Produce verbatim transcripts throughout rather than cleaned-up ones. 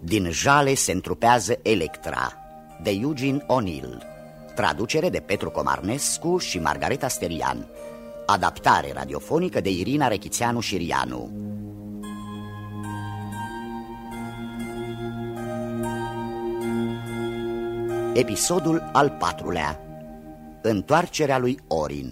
Din jale se întrupează Electra, de Eugene O'Neill. Traducere de Petru Comarnescu și Margareta Sterian. Adaptare radiofonică de Irina Rechițeanu Șirianu. Episodul al patrulea. Întoarcerea lui Orin.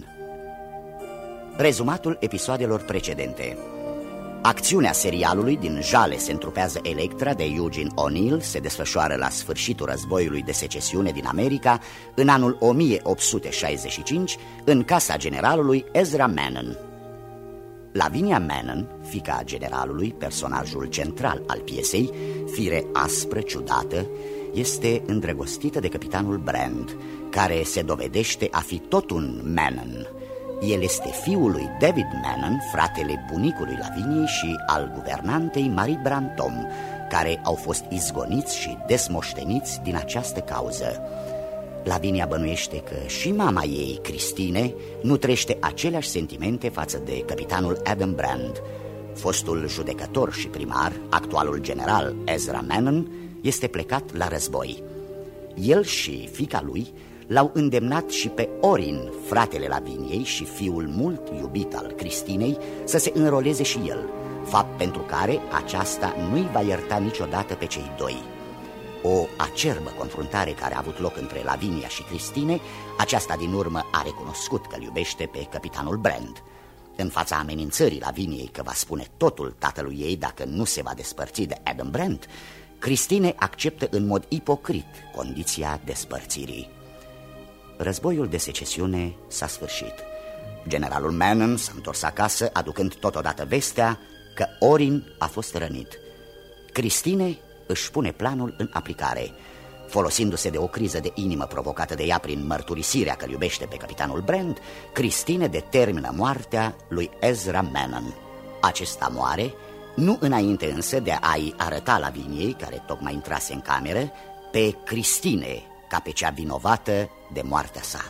Rezumatul episoadelor precedente. Acțiunea serialului Din jale se întrupează Electra de Eugene O'Neill se desfășoară la sfârșitul războiului de secesiune din America, în anul o mie opt sute șaizeci și cinci, în casa generalului Ezra Manon. Lavinia Manon, fiica generalului, personajul central al piesei, fire aspră, ciudată, este îndrăgostită de capitanul Brand, care se dovedește a fi tot un Manon. El este fiul lui David Manon, fratele bunicului Laviniei și al guvernantei Marie Brantom, care au fost izgoniți și desmoșteniți din această cauză. Lavinia bănuiește că și mama ei, Christine, nutrește aceleași sentimente față de capitanul Adam Brand. Fostul judecător și primar, actualul general Ezra Manon, este plecat la război. El și fiica lui l-au îndemnat și pe Orin, fratele Laviniei și fiul mult iubit al Cristinei, să se înroleze și el, fapt pentru care aceasta nu-i va ierta niciodată pe cei doi. O acerbă confruntare care a avut loc între Lavinia și Cristine, aceasta din urmă a recunoscut că îl iubește pe capitanul Brand. În fața amenințării Laviniei că va spune totul tatălui ei dacă nu se va despărți de Adam Brand, Cristine acceptă în mod ipocrit condiția despărțirii. Războiul de secesiune s-a sfârșit. Generalul Manon s-a întors acasă, aducând totodată vestea că Orin a fost rănit. Cristine își pune planul în aplicare. Folosindu-se de o criză de inimă provocată de ea prin mărturisirea că îl iubește pe capitanul Brand, Cristine determină moartea lui Ezra Manon. Acesta moare, nu înainte însă de a-i arăta Laviniei, care tocmai intrase în cameră, pe Cristine ca pe cea vinovată de moartea sa.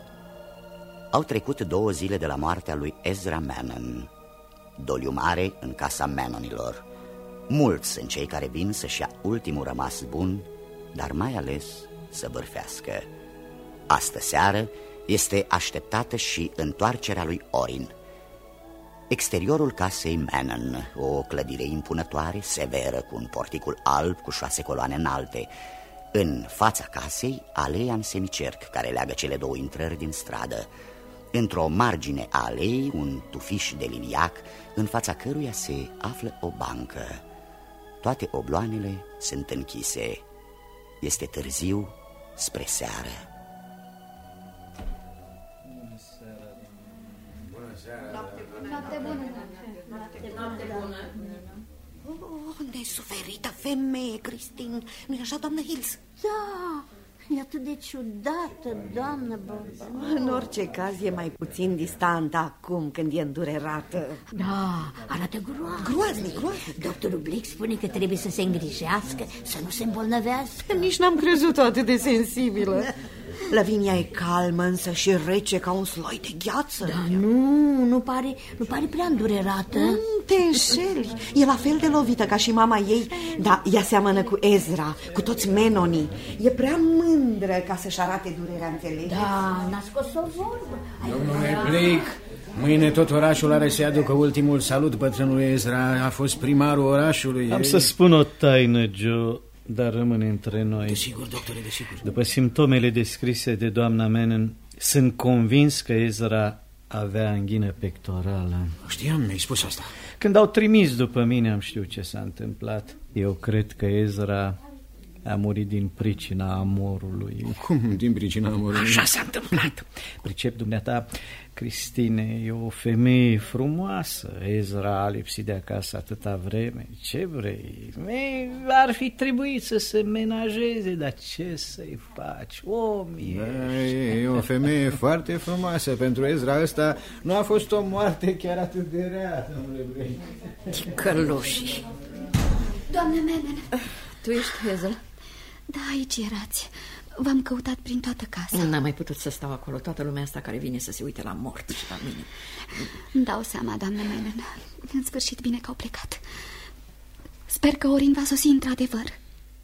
Au trecut două zile de la moartea lui Ezra Manon. Doliu mare în casa Manonilor. Mulți sunt cei care vin să-și ia ultimul rămas bun, dar mai ales să bârfească. Astă seară este așteptată și întoarcerea lui Orin. Exteriorul casei Manon, o clădire impunătoare, severă, cu un porticul alb cu șase coloane înalte. În fața casei, aleea în semicerc care leagă cele două intrări din stradă. Într-o margine a aleei, un tufiș de liliac, în fața căruia se află o bancă. Toate obloanele sunt închise. Este târziu spre seară. Bună seara. Bună seara. Noapte bună. Noapte bună. Oh, nesuferită femeie, Cristin. Nu-i așa, doamnă Hills? Da, e atât de ciudată, doamnă Boba. În orice caz e mai puțin distantă acum când e îndurerată. Da, arată groaznic. Groaznic, groaznic. Doctorul Blick spune că trebuie să se îngrijească, să nu se îmbolnăvească. Nici n-am crezut-o atât de sensibilă. Lavinia e calmă, însă și rece ca un sloi de gheață. Da, nu, nu pare, nu pare prea îndurerată. Mm, te înșeli. E la fel de lovită ca și mama ei, dar ea seamănă cu Ezra, cu toți menonii. E prea mândră ca să-și arate durerea, înțelegi? Da, n-a scos o vorbă. Domnule Blick, mâine tot orașul are să aducă ultimul salut bătrânului Ezra. A fost primarul orașului. Am să spun o taină, Joe, dar rămâne între noi. Desigur, doctore, desigur. După simptomele descrise de doamna Manon, sunt convins că Ezra avea anghină pectorală. Știam, mi-ai spus asta. Când au trimis după mine am știut ce s-a întâmplat. Eu cred că Ezra a murit din pricina amorului. Cum din pricina amorului? Așa s-a întâmplat. Pricep, dumneata, Cristine e o femeie frumoasă. Ezra a lipsit de acasă atâta vreme. Ce vrei? Ar fi trebuit să se menajeze, dar ce să-i faci? Om da, e o femeie foarte frumoasă. Pentru Ezra ăsta nu a fost o moarte chiar atât de rea, domnule Blake. Călușii. Doamne Manon. Tu ești Ezra? Da, aici erați. V-am căutat prin toată casa. N-am mai putut să stau acolo. Toată lumea asta care vine să se uite la mort și la mine. Îmi dau seama, doamnă Manon. În sfârșit bine că au plecat. Sper că Orin va sosi într-adevăr.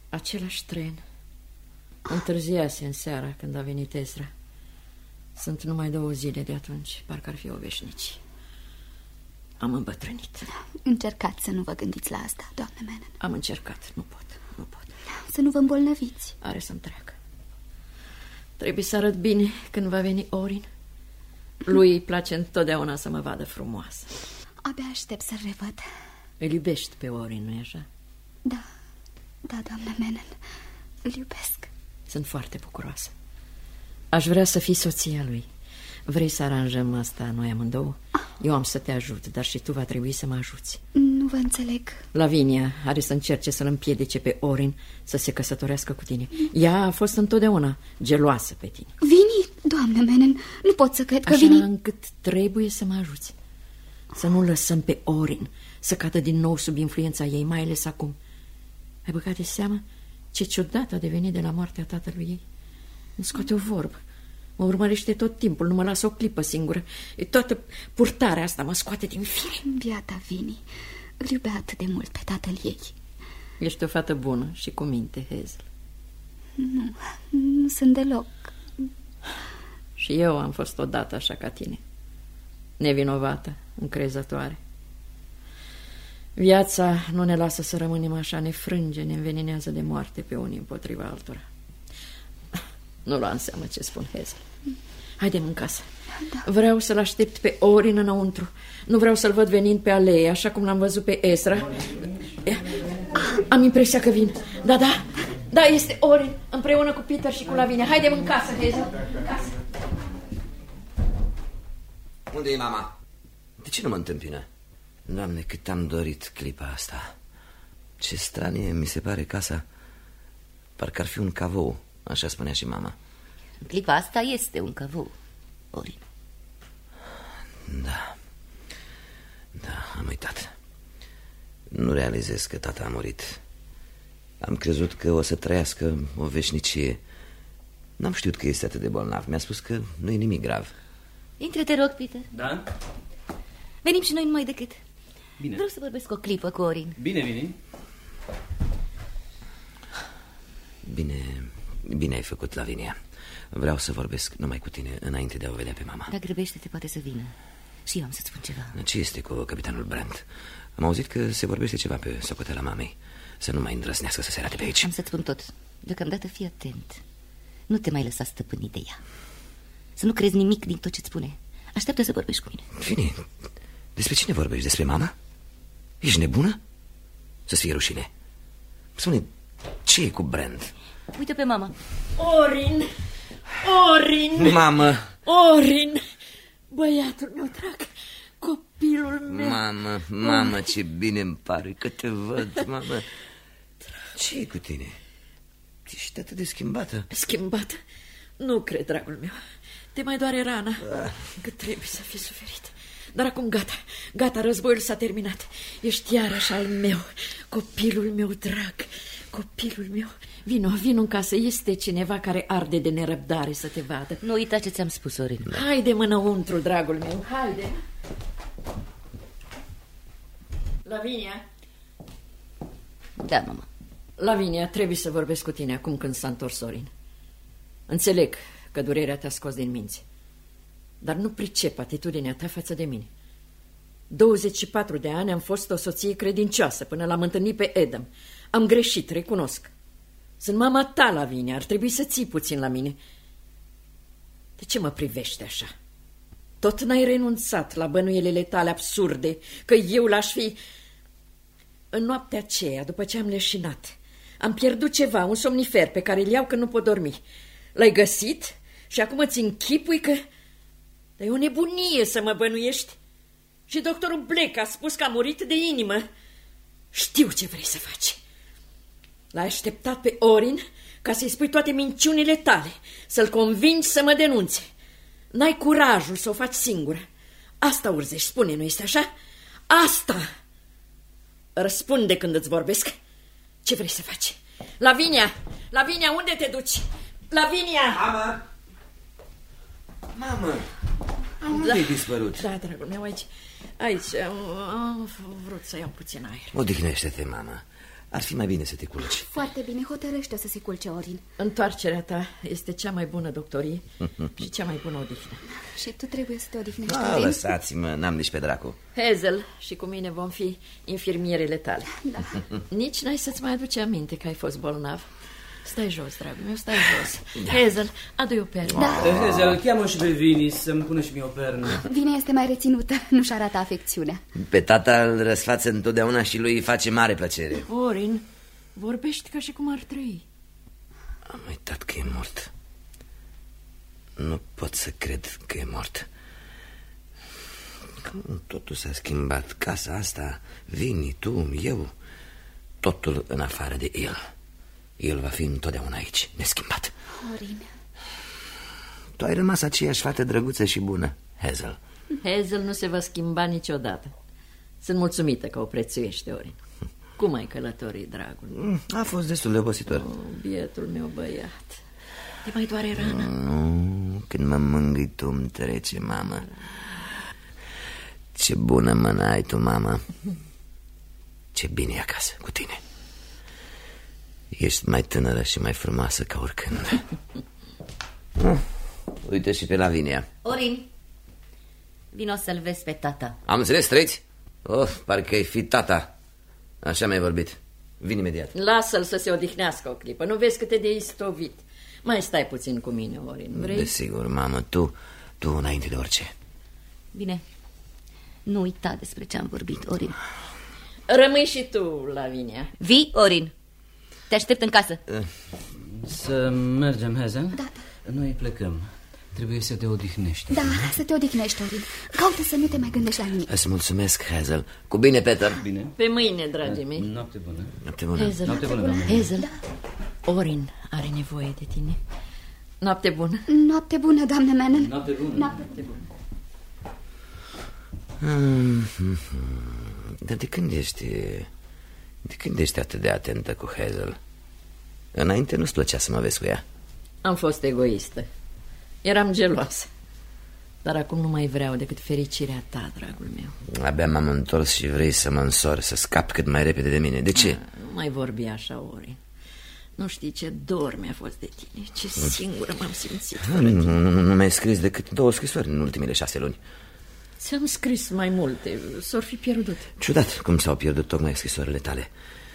Același tren. Întârziase în seara când a venit Ezra. Sunt numai două zile de atunci, parcă ar fi o veșnicie. Am îmbătrânit. Încercați să nu vă gândiți la asta, doamnă Menon. Am încercat, nu pot, nu pot. Să nu vă îmbolnăviți. Are să-mi treacă. Trebuie să arăt bine când va veni Orin. Lui îi place întotdeauna să mă vadă frumoasă. Abia aștept să-l revăd. Îl iubești pe Orin, nu-i așa? Da, da, doamnă Menon, îl iubesc. Sunt foarte bucuroasă. Aș vrea să fii soția lui. Vrei să aranjăm asta noi amândouă? Eu am să te ajut, dar și tu va trebui să mă ajuți. Nu vă înțeleg. Lavinia are să încerce să-l împiedice pe Orin să se căsătorească cu tine. Ea a fost întotdeauna geloasă pe tine. Vini, doamnă Menon, nu pot să cred că Așa Vini... încât trebuie să mă ajuți. Să nu lăsăm pe Orin să cadă din nou sub influența ei, mai ales acum. Ai băgat de seamă ce ciudat a devenit de la moartea tatălui ei? Nu scoate o vorbă. Mă urmărește tot timpul, nu mă lasă o clipă singură. Toată purtarea asta mă scoate din fire. Biata Vini, îl iubea atât de mult pe tatăl ei. Ești o fată bună și cu minte, Hazel. Nu, nu sunt deloc. Și eu am fost odată așa ca tine. Nevinovată, încrezătoare. Viața nu ne lasă să rămânem așa, ne frânge, ne înveninează de moarte pe unii împotriva altora. Nu lua în seamă ce spun, Hazel. Haide-mi în casă. Da. Vreau să-l aștept pe Orin înăuntru. Nu vreau să-l văd venind pe alee, așa cum l-am văzut pe Ezra. Am impresia că vin. Da, da, da, este Orin, împreună cu Peter și cu Lavinia. Haide-mi în casă, Hazel. În casă. Unde e mama? De ce nu mă întâmpină? Doamne, cât am dorit clipa asta. Ce stranie mi se pare casa. Parcă ar fi un cavou. Așa spunea și mama. În clipa asta este un căvou, Orin. Da. Da, am uitat. Nu realizez că tata a murit. Am crezut că o să trăiască o veșnicie. N-am știut că este atât de bolnav. Mi-a spus că nu e nimic grav. Intre, te rog, Peter. Da? Venim și noi numai decât. Bine. Vreau să vorbesc o clipă cu Orin. Bine, Vini. Bine, bine ai făcut, Lavinia. Vreau să vorbesc numai cu tine înainte de a o vedea pe mama. Dar grăbește-te, poate să vină. Și eu am să-ți spun ceva. Ce este cu capitanul Brandt? Am auzit că se vorbește ceva pe socoteala mamei. Să nu mai îndrăsnească să se arate pe aici. Am să-ți spun tot. Deocamdată fii atent. Nu te mai lăsa stăpânit de ea. Să nu crezi nimic din tot ce-ți spune. Așteaptă să vorbești cu mine. Vini, despre cine vorbești? Despre mama? Ești nebună? Să-ți fie rușine. Spune, ce e cu Brandt? Uite pe mama. Orin! Orin! Mamă! Orin! Băiatul meu drag, copilul meu. Mamă, mamă, ce bine îmi pare că te văd, mamă. Ce e cu tine? Ești atât de schimbată. Schimbată? Nu cred, dragul meu. Te mai doare rana, că trebuie să fii suferit. Dar acum gata, gata, războiul s-a terminat. Ești iarăși al meu, copilul meu drag, copilul meu. Vino, vino în casă, este cineva care arde de nerăbdare să te vadă. Nu uita ce ți-am spus, Orin. Haide înăuntru, dragul meu, haide. Lavinia. Da, mama. Lavinia, trebuie să vorbesc cu tine acum când s-a întors Orin. Înțeleg că durerea te-a scos din minți, dar nu pricep atitudinea ta față de mine. douăzeci și patru de ani am fost o soție credincioasă până l-am întâlnit pe Adam. Am greșit, recunosc. Sunt mama ta, Lavinia, ar trebui să ții puțin la mine. De ce mă privești așa? Tot n-ai renunțat la bănuielile tale absurde că eu l-aș fi... În noaptea aceea, după ce am leșinat, am pierdut ceva, un somnifer pe care îl iau când nu pot dormi. L-ai găsit și acum îți închipui că... Dar e o nebunie să mă bănuiești. Și doctorul Black a spus că a murit de inimă. Știu ce vrei să faci. L-ai așteptat pe Orin ca să-i spui toate minciunile tale, să-l convingi să mă denunțe. N-ai curajul să o faci singură. Asta urzești, spune, nu este așa? Asta! Răspunde când îți vorbesc. Ce vrei să faci? Lavinia! Lavinia, unde te duci? Lavinia! Mama! Mamă! Unde da. ai dispărut? Da, dragul meu, aici. Aici am, am vrut să iau puțin aer. Odihnește-te, mamă. ar fi mai bine să te culci. Foarte bine, hotărăște să se culce, Orin. Întoarcerea ta este cea mai bună doctorie și cea mai bună odihnă. Și tu trebuie să te odihnești, Ah, Orin. lăsați-mă, n-am nici pe dracu. Hazel și cu mine vom fi infirmierele tale. Da. Nici n-ai să-ți mai aduce aminte că ai fost bolnav. Stai jos, dragul meu, stai jos. Da. Hazel, adu-i o pernă. Da. Hazel, cheamă și pe Vini să-mi pună și mie o pernă. Vine este mai reținută, nu-și arată afecțiunea. Pe tata îl răsfață întotdeauna și lui îi face mare plăcere. Orin, vorbești ca și cum ar trăi. Am uitat că e mort. Nu pot să cred că e mort. Cum totul s-a schimbat. Casa asta, Vini, tu, eu, totul în afară de el. El va fi întotdeauna aici, neschimbat. Orin. Tu ai rămas aceeași fată drăguță și bună, Hazel. Hazel nu se va schimba niciodată. Sunt mulțumită că o prețuiește, Orin. Cum ai călătorit, dragul? A fost destul de obositor. Oh, bietul meu băiat. Te mai doare rana? Nu, când mă mângâi tu îmi trece, mamă. Ce bună mână ai tu, mamă. Ce bine e acasă cu tine. Ești mai tânără și mai frumoasă ca oricând. uh, Uite și pe Lavinia. Orin, vino să-l vezi pe tata. Am înțeles, trăiți? Oh, parcă ai fi tata. Așa mi-ai vorbit. Vin imediat. Lasă-l să se odihnească o clipă. Nu vezi cât de istovit. Mai stai puțin cu mine, Orin, vrei? Desigur, mamă, tu, tu înainte de orice. Bine, nu uita despre ce am vorbit, Orin. Rămâi și tu, Lavinia. Vii, Orin. Te aștept în casă. Să mergem, Hazel? Da. Noi plecăm. Trebuie să te odihnești. Da, să te odihnești, Orin. Caută să nu te mai gândești la nimic. Îți mulțumesc, Hazel. Cu bine, Peter. Bine. Pe mâine, dragii mei. Noapte bună. Noapte bună. Hazel, Noapte bună, doamne. Hazel. Da. Orin are nevoie de tine. Noapte bună. Noapte bună, doamne Manon. Noapte bună. Noapte bună. Dar de când ești... De când ești atât de atentă cu Hazel? Înainte nu-ți plăcea să mă vezi cu ea. Am fost egoistă. Eram geloasă. Dar acum nu mai vreau decât fericirea ta, dragul meu. Abia m-am întors și vrei să mă însori, să scap cât mai repede de mine. De ce? Ah, nu mai vorbi așa, Orin. Nu știi ce dor mi-a fost de tine. Ce singură m-am simțit. Nu, nu, nu, nu mi-ai scris decât două scrisori în ultimele șase luni. Ți-am scris mai multe. S-or fi pierdut. Ciudat cum s-au pierdut tocmai scrisorile tale.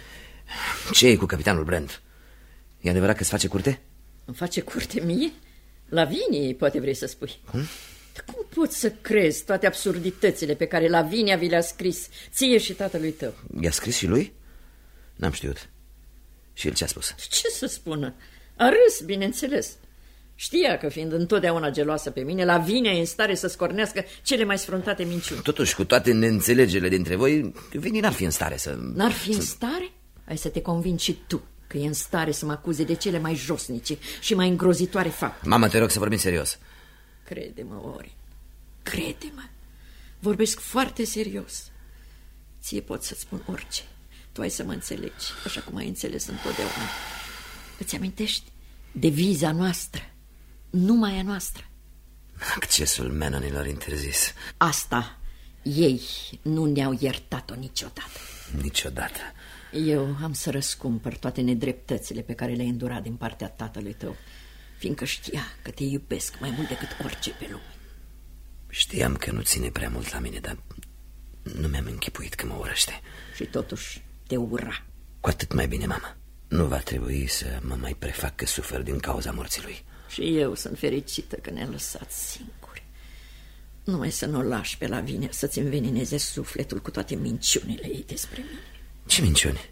Ce e cu capitanul Brent? E adevărat că îți face curte? Îmi face curte mie? Lavinie, poate vrei să spui. Cum? Cum poți să crezi toate absurditățile pe care Lavinia vi le-a scris ție și tatălui tău? I-a scris și lui? N-am știut. Și el ce a spus? Ce să spună? A râs, bineînțeles. Știa că, fiind întotdeauna geloasă pe mine, Lavinia e în stare să scornească cele mai sfruntate minciuni. Totuși, cu toate neînțelegerile dintre voi, Vini n-ar fi în stare să... N-ar fi să... în stare? Hai să te convingi și tu că e în stare să mă acuze de cele mai josnice și mai îngrozitoare fapte. Mama, te rog să vorbim serios. Crede-mă, Orin, crede-mă. Vorbesc foarte serios. Ție pot să-ți spun orice. Tu ai să mă înțelegi, așa cum ai înțeles întotdeauna. Îți amintești? Deviza noastră, numai a noastră. Accesul menonilor interzis. Asta ei nu ne-au iertat-o niciodată. Niciodată. Eu am să răscumpăr toate nedreptățile pe care le-ai îndurat din partea tatălui tău, fiindcă știa că te iubesc mai mult decât orice pe lume. Știam că nu ține prea mult la mine, dar nu mi-am închipuit că mă urăște. Și totuși te ura. Cu atât mai bine, mama. Nu va trebui să mă mai prefac că sufer din cauza morții lui. Și eu sunt fericită că ne-a lăsat singuri. Numai să nu o lași pe Lavinia să-ți învenineze sufletul cu toate minciunile ei despre mine. Ce minciuni?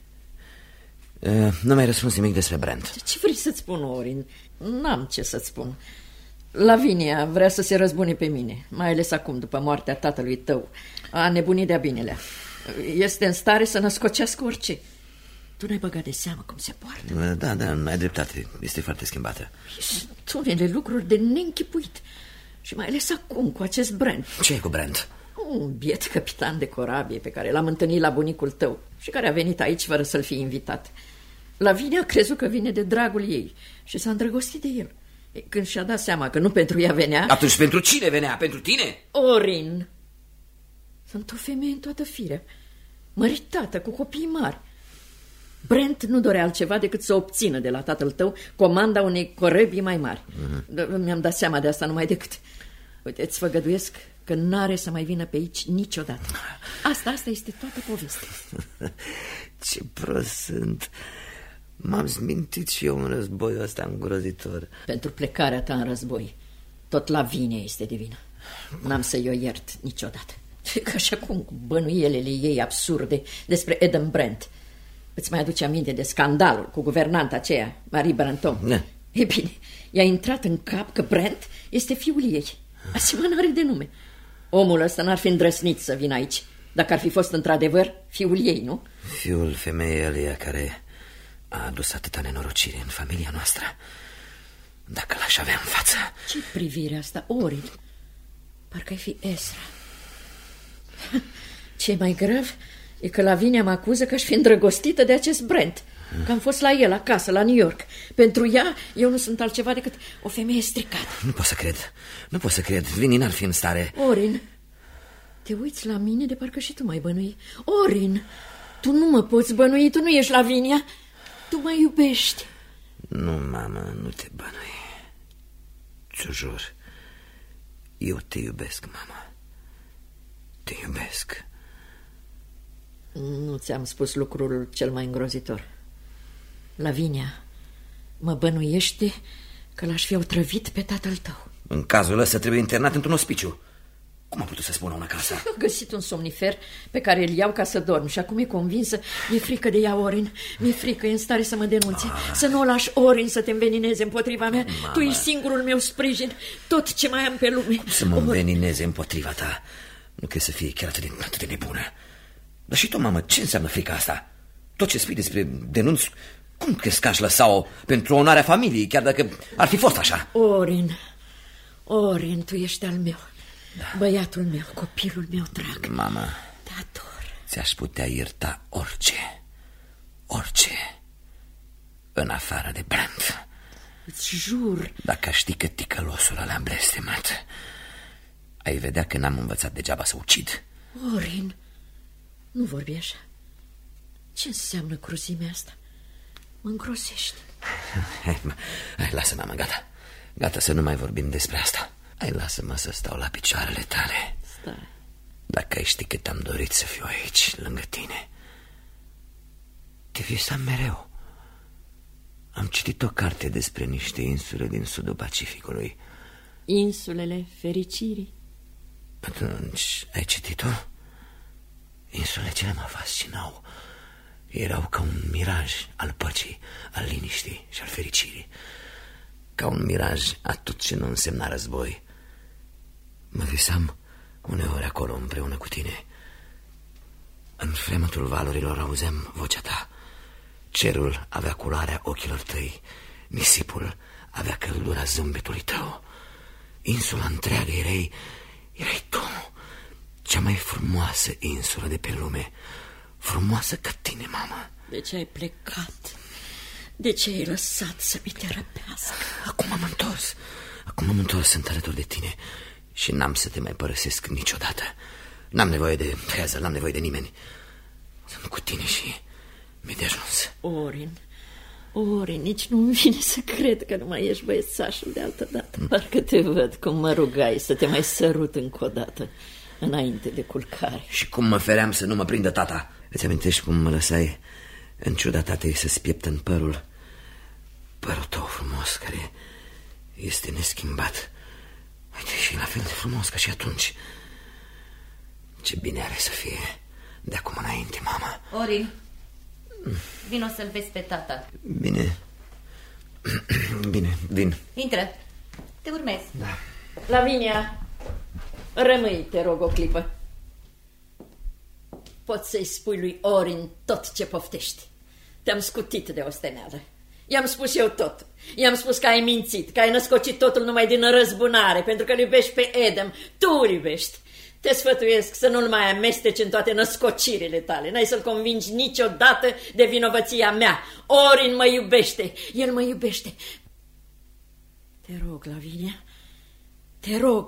Uh, nu mi-ai răspuns nimic despre Brent. Ce vrei să-ți spun, Orin? N-am ce să-ți spun. Lavinia vrea să se răzbune pe mine, mai ales acum, după moartea tatălui tău. A nebunit de-a binelea. Este în stare să născocească orice. Tu n-ai băgat de seamă cum se poartă. Da, da, ai dreptate. Este foarte schimbată. Sunt unele lucruri de neînchipuit. Și mai ales acum, cu acest Brent. Ce e cu Brent? Un biet capitan de corabie pe care l-am întâlnit la bunicul tău și care a venit aici fără să-l fi invitat. Lavinia a crezut că vine de dragul ei și s-a îndrăgostit de el. Când și-a dat seama că nu pentru ea venea... Atunci pentru cine venea? Pentru tine? Orin, sunt o femeie în toată firea, măritată, cu copii mari. Brent nu dorea altceva decât să obțină de la tatăl tău comanda unei corăbii mai mari. Mm-hmm. Mi-am dat seama de asta numai decât. Uite, îți făgăduiesc că n-are să mai vină pe aici niciodată. Asta, asta este toată povestea. Ce prost sunt. M-am smintit și eu în războiul ăsta îngrozitor. Pentru plecarea ta în război, tot Lavinia este de vină. N-am să-i o iert niciodată. Că așa cum cu bănuielele ei absurde despre Adam Brent. Îți mai aduce aminte de scandalul cu guvernanta aceea, Marie Branton? Ne. E bine, i-a intrat în cap că Brent este fiul ei. Asemănare de nume. Omul ăsta n-ar fi îndrăsnit să vină aici dacă ar fi fost într-adevăr fiul ei, nu? Fiul femeii ăleia care a adus atâta nenorocire în familia noastră. Dacă l-aș avea în față. Ce privire asta, Orin? Parcă-i fi Ezra. Ce mai grav e că Lavinia mă acuză că aș fi îndrăgostită de acest Brent. Că am fost la el acasă, la New York. Pentru ea, eu nu sunt altceva decât o femeie stricată. Nu pot să cred, nu pot să cred. Vini n-ar fi în stare. Orin, te uiți la mine de parcă și tu mai bănui. Orin, tu nu mă poți bănui, tu nu ești Lavinia. Tu mă iubești. Nu, mamă, nu te bănui. Ți-o jur. Eu te iubesc, mama. Te iubesc. Nu ți-am spus lucrul cel mai îngrozitor. Lavinia mă bănuiește că l-aș fi otrăvit pe tatăl tău. În cazul ăsta trebuie internat într-un ospiciu. Cum a putut să spună una ca asta? Am găsit un somnifer pe care îl iau ca să dorm și acum e convinsă. Mi-e frică de ea, Orin. Mi-e frică, e în stare să mă denunțe. Ah. Să nu o lași, Orin, să te învenineze împotriva mea. Mama. Tu ești singurul meu sprijin, tot ce mai am pe lume. Cum să mă Orin... învenineze împotriva ta? Nu crezi să fie chiar atât de, atât de nebună? Dar și tu, mamă, ce înseamnă frica asta? Tot ce spui despre denunț, cum crezi că aș lăsa-o pentru onoarea familiei, chiar dacă ar fi fost așa? Orin, Orin, tu ești al meu. Da. Băiatul meu, copilul meu drag. Mama, te ador. Ți-aș putea ierta orice, orice, în afară de Brent. Îți jur. Dacă știi că ticălosul ăla am blestemat, ai vedea că n-am învățat degeaba să ucid. Orin, nu vorbi așa. Ce înseamnă cruzimea asta? Mă îngrosești. Hai, hai, lasă, mamă, gata. Gata să nu mai vorbim despre asta. Hai, lasă-mă să stau la picioarele tale. Stai. Dacă ai ști cât am dorit să fiu aici, lângă tine. Te visam mereu. Am citit o carte despre niște insule din sudul Pacificului. Insulele fericirii. Atunci, ai citit-o? Insulele cele mă fascinau. Erau ca un miraj al păcii, al liniștii și al fericirii. Ca un miraj a tot ce nu însemna război. Mă visam uneori acolo împreună cu tine. În fremătul valurilor auzeam vocea ta. Cerul avea culoarea ochilor tăi. Nisipul avea căldura zâmbetului tău. Insula întreagă erai, erai tu. Cea mai frumoasă insulă de pe lume. Frumoasă ca tine, mamă. De ce ai plecat? De ce ai lăsat să mi te răpească? Acum am întors. Acum am întors, sunt alături de tine. Și n-am să te mai părăsesc niciodată. N-am nevoie de Hazel, n-am nevoie de nimeni. Sunt cu tine și mi-e de ajuns. Orin, Orin, nici nu-mi vine să cred că nu mai ești băiețașul de altă dată. Mm. Parcă te văd cum mă rugai să te mai sărut încă o dată înainte de culcare. Și cum mă feream să nu mă prindă tata. Îți amintești cum mă lăsai în ciuda tatei să-ți pieptă-n părul? Părul tău frumos, care este neschimbat. Uite, și la fel de frumos ca și atunci. Ce bine are să fie de acum înainte, mama. Orin, vino să-l vezi pe tata. Bine. Bine, vin. Intră, te urmez. Da. Lavinia, rămâi, te rog, o clipă. Poți să-i spui lui Orin tot ce poftești. Te-am scutit de osteneală. I-am spus eu tot. I-am spus că ai mințit, că ai născocit totul numai din răzbunare, pentru că îl iubești pe Adam. Tu îl iubești. Te sfătuiesc să nu-l mai amesteci în toate născocirile tale. N-ai să-l convingi niciodată de vinovăția mea. Orin mă iubește. El mă iubește. Te rog, Lavinia, te rog,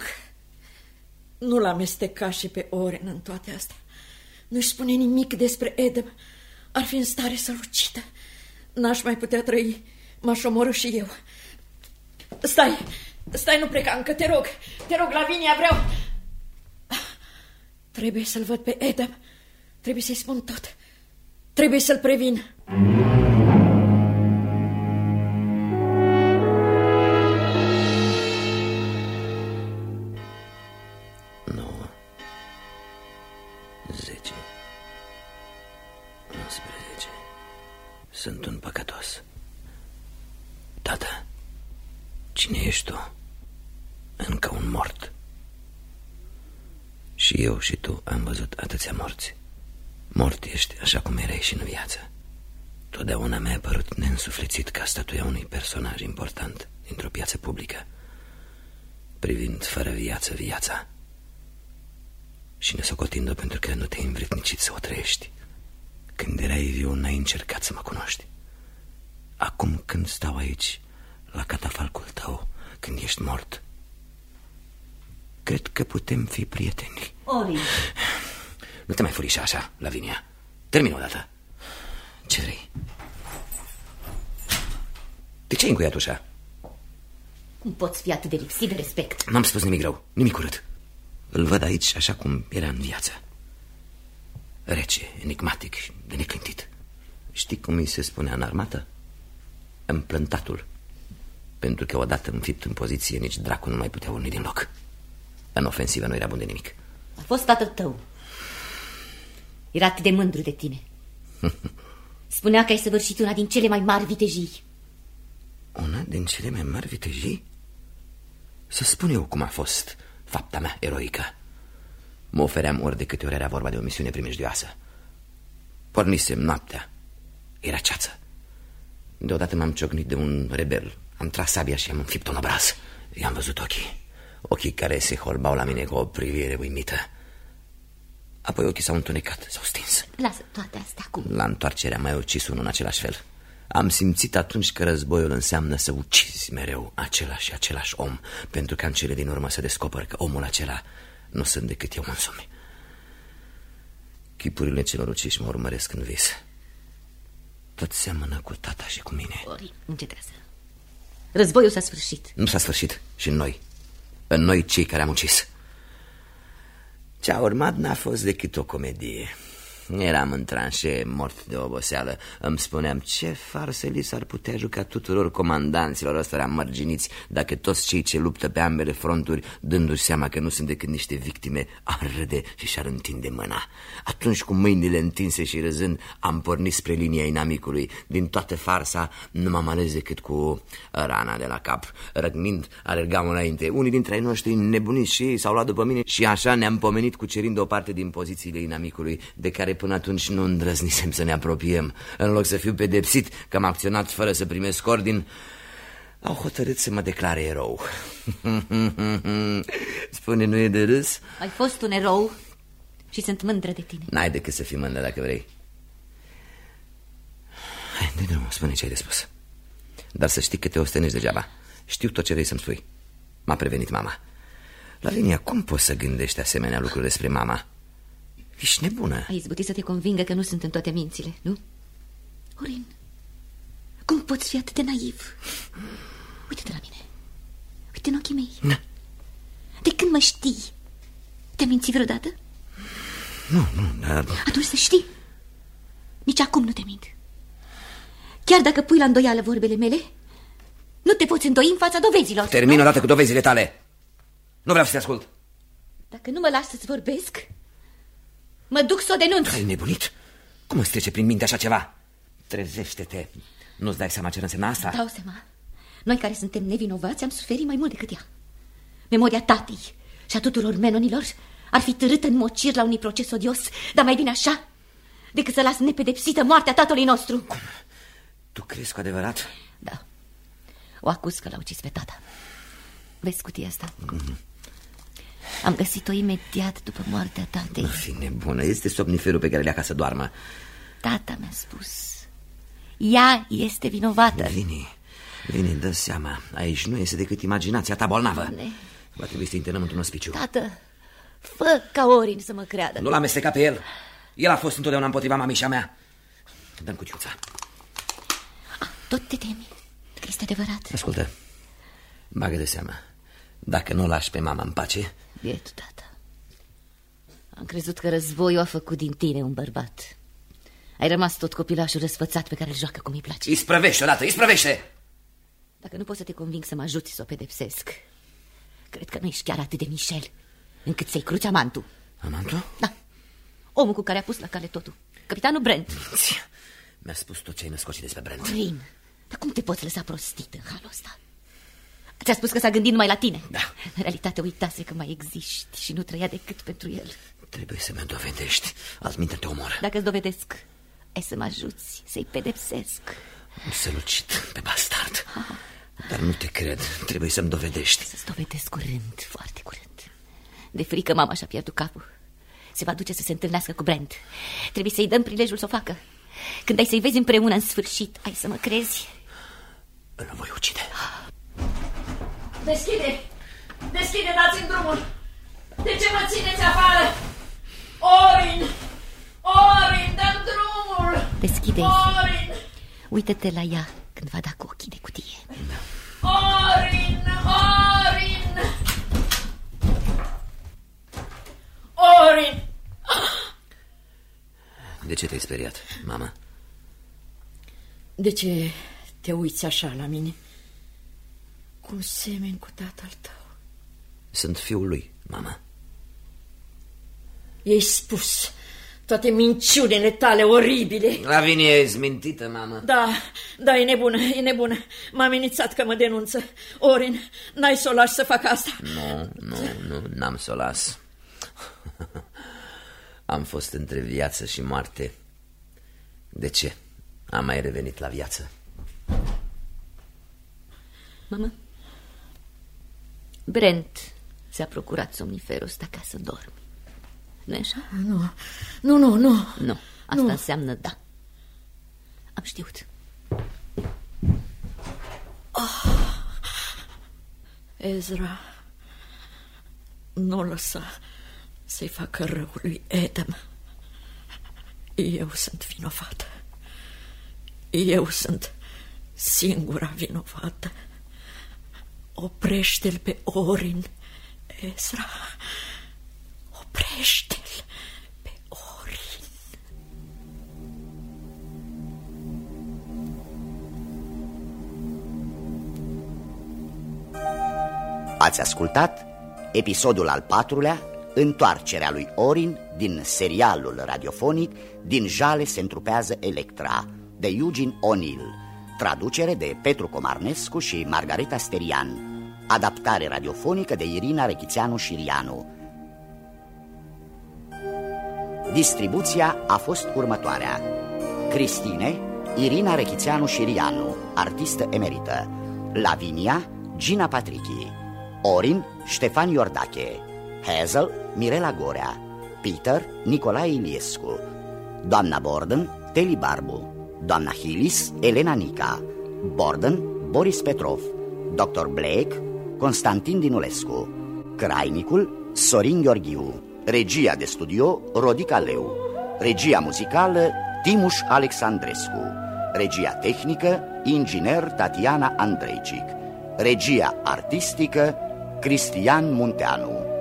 nu-l amesteca și pe Orin în toate astea. Nu-și spune nimic despre Adam. ar fi în stare să-l ucidă. N-aș mai putea trăi, m-aș omorî și eu. Stai, stai, nu pleca încă, te rog, te rog, Lavinia, vreau... Trebuie să-l văd pe Adam, trebuie să-i spun tot, trebuie să-l previn. nouă, zece, unsprezece. Sunt un păcătos. Tată, cine ești tu? Încă un mort. Și eu și tu am văzut atâția morți. Mort ești așa cum erai și în viață. Totdeauna mi-a părut neînsuflețit ca statuia unui personaj important dintr-o piață publică, privind fără viață viața și nesocotind-o pentru că nu te-ai învrednicit să o trăiești. Când erai viu, n-ai încercat să mă cunoști. Acum când stau aici, la catafalcul tău, când ești mort, cred că putem fi prieteni. Ori. Nu te mai furișa așa, Lavinia. Termină odată. Ce vrei? De ce ai încuiat ușa? Cum poți fi atât de lipsit de respect? N-am spus nimic rău, nimic urât. Îl văd aici așa cum era în viață. Rece, enigmatic, de neclintit. Știi cum îi se spunea în armată? Împlântatul. Pentru că odată înfipt în poziție, nici dracu nu mai putea urni din loc. În ofensivă nu era bun de nimic. A fost tatăl tău. Era atât de mândru de tine. Spunea că ai săvârșit una din cele mai mari vitejii. Una din cele mai mari vitejii? Să spun eu cum a fost fapta mea eroică. Mă ofeream ori de câte ori era vorba de o misiune primejdioasă. Pornisem noaptea. Era ceață. Deodată m-am ciocnit de un rebel. Am tras sabia și am înfipt un obraz. I-am văzut ochii. Ochii care se holbau la mine cu o privire uimită. Apoi ochii s-au întunecat, s-au stins. Lasă toate astea acum. La întoarcerea mai ucis unul în același fel. Am simțit atunci că războiul înseamnă să ucizi mereu același și același om, pentru că în cele din urmă să descoper că omul acela nu sunt decât eu însumi. Chipurile celor uciși mă urmăresc în vis. Tot seamănă cu tata și cu mine. Ori, încetează. Războiul s-a sfârșit. Nu s-a sfârșit și în noi. În noi cei care am ucis. Ce-a urmat n-a fost decât o comedie. Eram în tranșee, mort de oboseală. Îmi spuneam ce farse li s-ar putea juca tuturor comandanților ăstora mărginiți dacă toți cei ce luptă pe ambele fronturi, dându-și seama că nu sunt decât niște victime, ar râde și și-ar întinde mâna. Atunci, cu mâinile întinse și râzând, am pornit spre linia inamicului. Din toată farsa nu m-am ales decât cu rana de la cap. Răgnind, alergam înainte. Unii dintre ai noștri nebuniți și ei s-au luat după mine și așa ne-am pomenit cucerind o parte din pozițiile inamicului, de care până atunci nu îndrăznisem să ne apropiem. În loc să fiu pedepsit că am acționat fără să primesc ordin, au hotărât să mă declare erou. Spune, nu e de râs? Ai fost un erou și sunt mândră de tine. N-ai decât să fii mândră dacă vrei. Hai, de drum, spune ce ai de spus. Dar să știi că te ostenești degeaba. Știu tot ce vrei să-mi spui. M-a prevenit mama. Lavinia, cum poți să gândești asemenea lucruri despre mama? Ești nebună. Ai izbutit să te convingă că nu sunt în toate mințile, nu? Orin, cum poți fi atât de naiv? Uite-te la mine. Uite în ochii mei. Na. De când mă știi, te-ai mințit vreodată? Nu, nu, dar... Atunci să știi, nici acum nu te mint. Chiar dacă pui la îndoială vorbele mele, nu te poți îndoi în fața dovezilor. Termin odată cu dovezile tale. Nu vreau să te ascult. Dacă nu mă lași să-ți vorbesc, mă duc să o denunț. Ai nebunit? Cum îți trece prin minte așa ceva? Trezește-te. Nu-ți dai seama ce însemna asta? Dau seama. Noi care suntem nevinovați am suferit mai mult decât ea. Memoria tatei și a tuturor menonilor ar fi târâtă în mocir la unui proces odios, dar mai bine așa decât să las nepedepsită moartea tatălui nostru. Cum? Tu crezi cu adevărat? Da. O acuz că l-a ucis pe tata. Vezi cutia asta? Mm-hmm. Am găsit-o imediat după moartea tatei. Nu fi nebună, este somniferul pe care le-a ca să doarmă. Tata mi-a spus, ea este vinovată. Vini, Vini, dă seama, aici nu este decât imaginația ta bolnavă. Doamne. Va trebui să internăm într-un ospiciu. Tată, fă ca Orin să mă creadă. Nu l-am amestecat pe el. El a fost întotdeauna împotriva mamișa mea. dăm cutiuța. Tot te temi? Este adevărat? Ascultă, bagă de seamă. Dacă nu o lași pe mama în pace... Bietul tata. Am crezut că războiul a făcut din tine un bărbat. Ai rămas tot copilașul răsfățat pe care îl joacă cum îi place. Isprăvește odată, isprăvește! Dacă nu poți să te conving să mă ajuți să o pedepsesc, cred că nu ești chiar atât de Michel încât să-i cruci amantul. Amantul? Da, omul cu care a pus la cale totul, capitanul Brent. Mi-a spus tot ce ai născocit despre Brent. Orin, dar cum te poți lăsa prostit în halul ăsta? Ți-a spus că s-a gândit numai la tine. Da. În realitate uitase că mai existi și nu trăia decât pentru el. Trebuie să mi-o dovedești, altminte te omor. Dacă îți dovedesc, ai să mă ajuți să-i pedepsesc. Un sălucit pe bastard. Dar nu te cred, trebuie să-mi dovedești. Să-ți dovedesc curând, foarte curând. De frică mama și-a pierdut capul. Se va duce să se întâlnească cu Brent. Trebuie să-i dăm prilejul să o facă. Când ai să-i vezi împreună în sfârșit, ai să mă crezi. Îl voi ucide. Deschide! Deschide, dați-mi drumul! De ce mă țineți afară? Orin! Orin, dă-mi drumul! Deschide-i. Orin! Uită-te la ea când va da cu ochii de cutie. Orin! Orin! Orin! De ce te-ai speriat, mama? De ce te uiți așa la mine? Cum semeni cu tatăl tău? Sunt fiul lui, mama. I-ai spus toate minciunile tale oribile. Lavinia e zmintită, mama. Da, da, e nebună, e nebună. M-a amenințat că mă denunță. Orin, n-ai să o lași să fac asta? Nu, nu, nu, n-am să o las. Am fost între viață și moarte. De ce? Am mai revenit la viață. Mama, Brent ți-a procurat somniferul ăsta ca să dormi. Nu-i așa? Nu, nu, nu, nu. Nu, asta nu. înseamnă da. Am știut. Oh. Ezra, nu lăsa să-i facă rău lui Adam. Eu sunt vinovată. Eu sunt singura vinovată. Oprește-l pe Orin, Ezra. Oprește-l pe Orin. Ați ascultat episodul al patrulea, Întoarcerea lui Orin, din serialul radiofonic Din jale se întrupează Electra, de Eugene O'Neill, traducere de Petru Comarnescu și Margareta Sterian, adaptare radiofonică de Irina Rechițeanu-Șirianu. Distribuția a fost următoarea: Cristine, Irina Rechițeanu-Șirianu, artistă emerită; Lavinia, Gina Patrichi; Orin, Ștefan Iordache; Hazel, Mirela Gorea; Peter, Nicolae Iliescu; doamna Borden, Teli Barbu; doamna Hillis, Elena Nica; Borden, Boris Petrov; doctor Blake, Constantin Dinulescu; Crainicul, Sorin Gheorghiu; regia de studio, Rodica Leu; regia muzicală, Timuș Alexandrescu; regia tehnică, inginer Tatiana Andreicic; regia artistică, Cristian Munteanu.